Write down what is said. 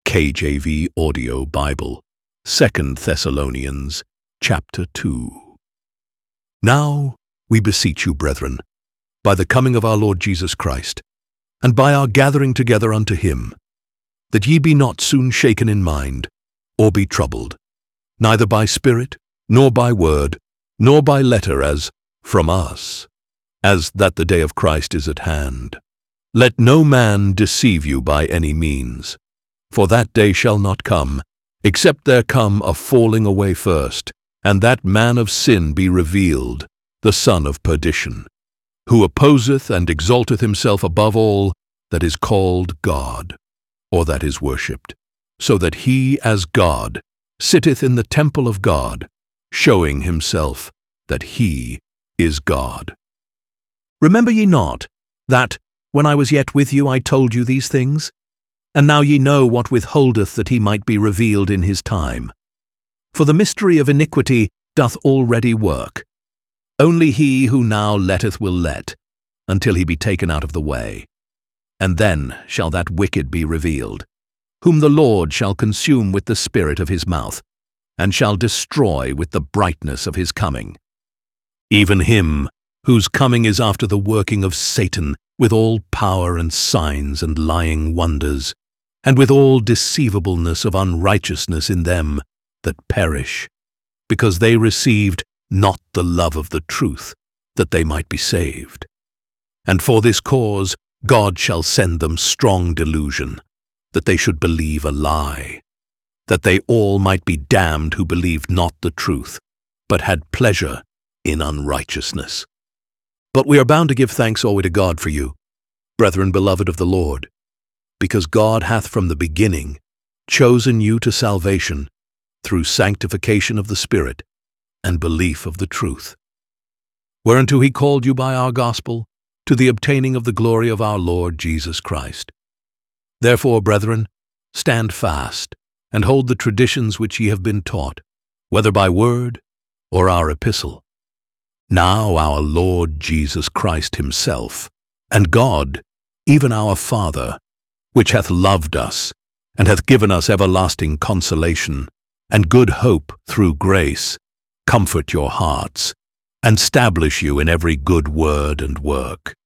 KJV Audio Bible, 2 Thessalonians, chapter 2. Now we beseech you, brethren, by the coming of our Lord Jesus Christ, and by our gathering together unto him, that ye be not soon shaken in mind, or be troubled, neither by spirit, nor by word, nor by letter as from us, as that the day of Christ is at hand. Let no man deceive you by any means, for that day shall not come, except there come a falling away first, and that man of sin be revealed, the son of perdition, who opposeth and exalteth himself above all that is called God, or that is worshipped, so that he as God sitteth in the temple of God, showing himself that he is God. Remember ye not that, when I was yet with you, I told you these things? And now ye know what withholdeth that he might be revealed in his time. For the mystery of iniquity doth already work. Only he who now letteth will let, until he be taken out of the way. And then shall that wicked be revealed, whom the Lord shall consume with the spirit of his mouth, and shall destroy with the brightness of his coming. Even him whose coming is after the working of Satan, with all power and signs and lying wonders, and with all deceivableness of unrighteousness in them that perish, because they received not the love of the truth, that they might be saved. And for this cause God shall send them strong delusion, that they should believe a lie, that they all might be damned who believed not the truth, but had pleasure in unrighteousness. But we are bound to give thanks always to God for you, brethren beloved of the Lord, because God hath from the beginning chosen you to salvation through sanctification of the Spirit and belief of the truth, whereunto he called you by our gospel to the obtaining of the glory of our Lord Jesus Christ. Therefore, brethren, stand fast, and hold the traditions which ye have been taught, whether by word or our epistle. Now our Lord Jesus Christ himself, and God, even our Father, which hath loved us, and hath given us everlasting consolation, and good hope through grace, comfort your hearts, and stablish you in every good word and work,